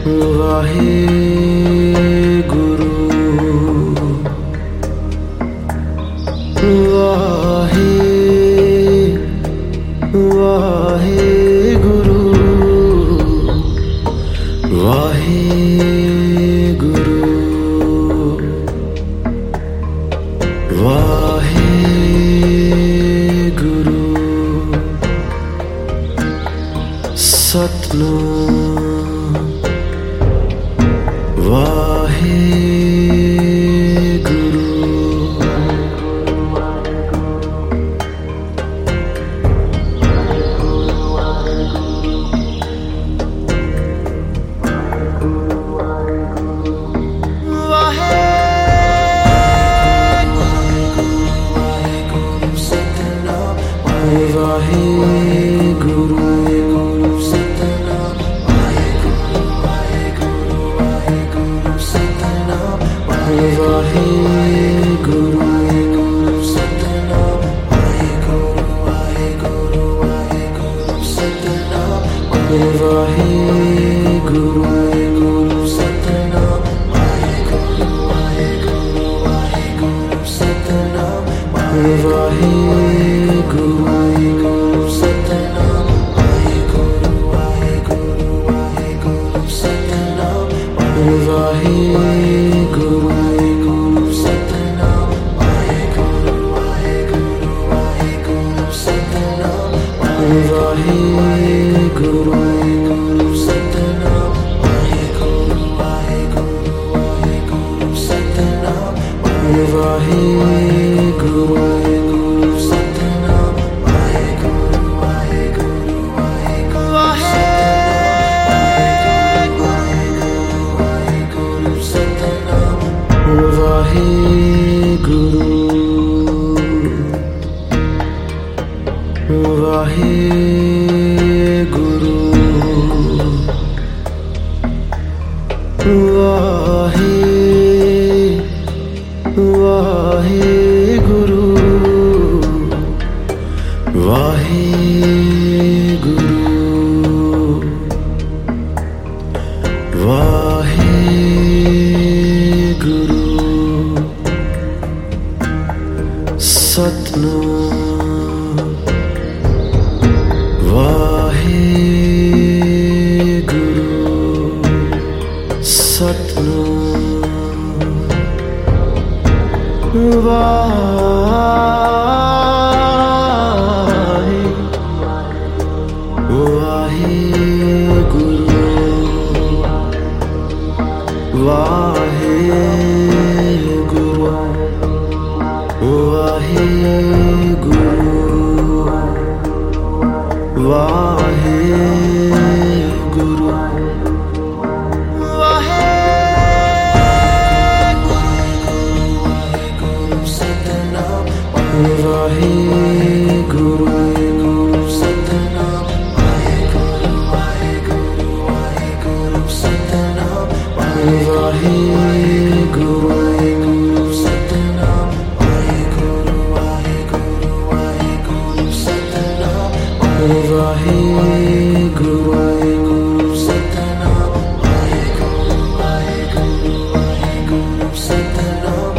Waheguru Waheguru Waheguru Waheguru Satnam Waheguru Waheguru Satnam Waheguru Satnam Waheguru Satnam Waheguru Satnam Waheguru Satnam Waheguru Satnam Waheguru Satnam Waheguru Satnam Waheguru Satnam Waheguru Satnam Waheguru Satnam Waheguru Satnam Waheguru Waheguru Waheguru Waheguru Satnam Waheguru Satnam Waheguru Waheguru Waheguru Satnam Waheguru Satnam Waheguru Satnam Waheguru Satnam Waheguru Satnam Waheguru Satnam Waheguru Satnam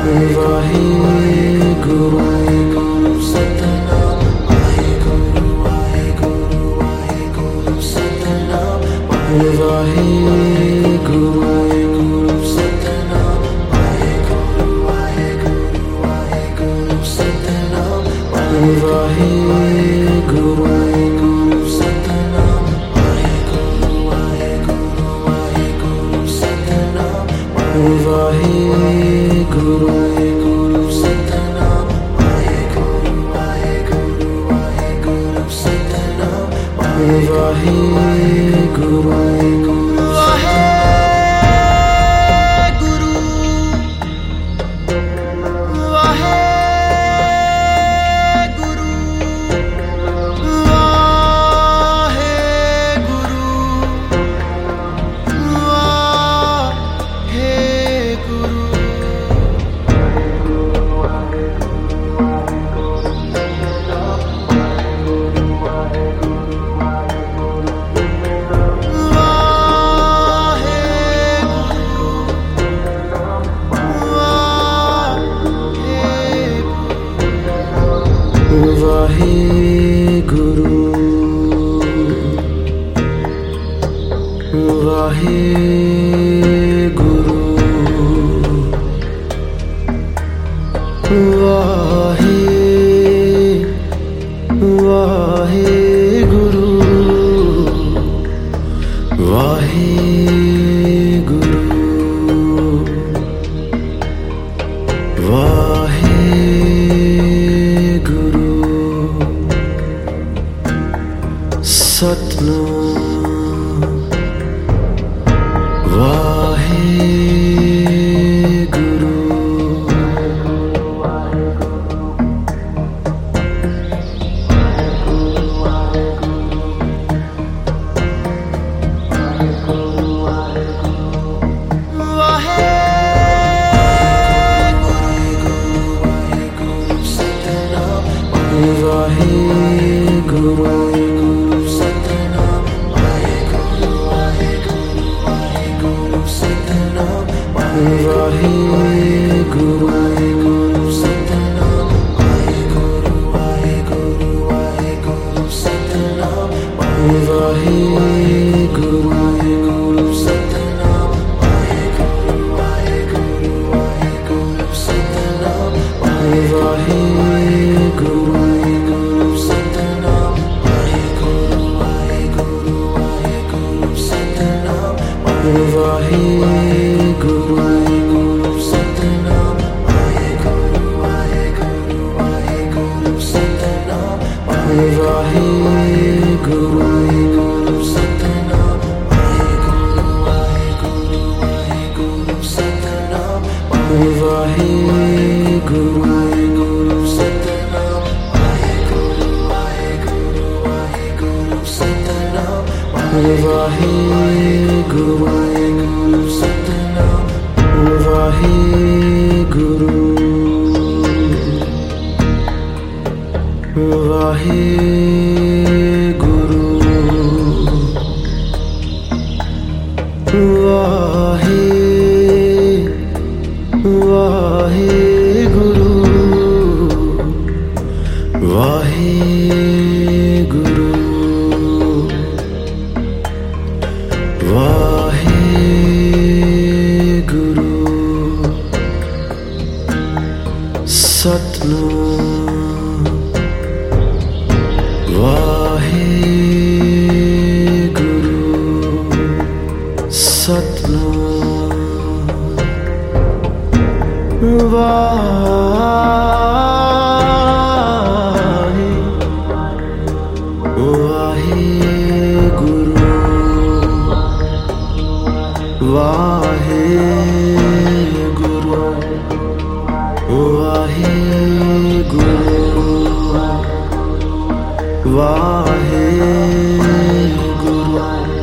Waheguru Satnam Waheguru Satnam Waheguru Satnam Waheguru Satnam Waheguru Satnam Waheguru Satnam Waheguru Satnam Waheguru Satnam Waheguru Waheguru Waheguru Waheguru Waheguru Satnam Waheguru Waheguru Satnam Waheguru Waheguru Satnam Waheguru Satnam Waheguru Waheguru Satnam Waheguru Satnam Waheguru Satnam Waheguru Waheguru Satnam Waheguru Satnam Waheguru Satnam Waheguru Satnam Waheguru Satnam Waheguru Satnam Waheguru Satnam Waheguru Waheguru Waheguru Waheguru Waheguru Satnam Waheguru Satnam Waheguru Waheguru Waheguru Waheguru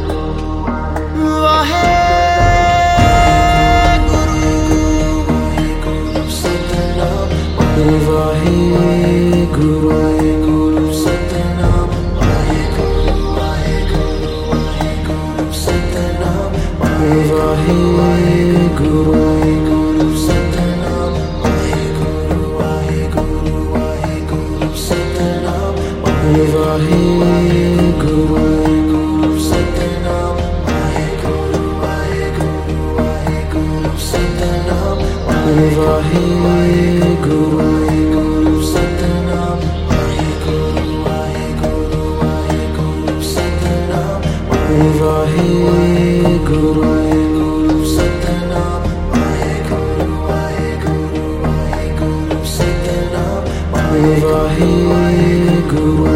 Waheguru Satnam Waheguru Satnam Waheguru Satnam Waheguru Satnam Waheguru Satnam Waheguru Satnam Waheguru Satnam Waheguru Satnam Waheguru Satnam Waheguru Satnam Waheguru